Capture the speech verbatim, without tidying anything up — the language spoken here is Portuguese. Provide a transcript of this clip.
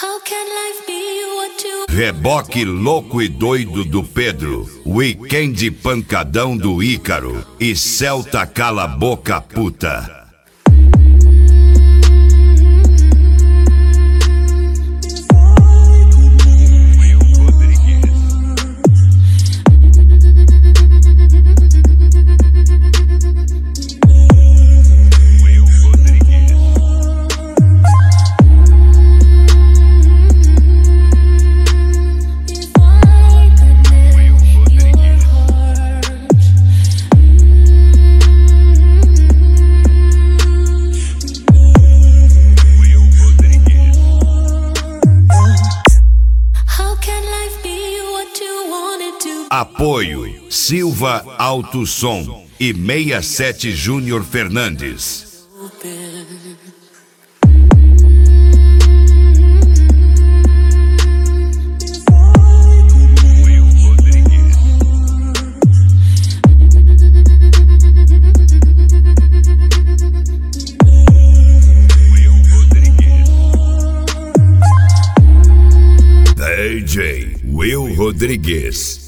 Reboque louco e doido do Pedro, Weekend pancadão do Ícaro e Celta cala boca puta. Apoio Silva Alto Som e sessenta e sete Júnior Fernandes. D J Will Rodrigues.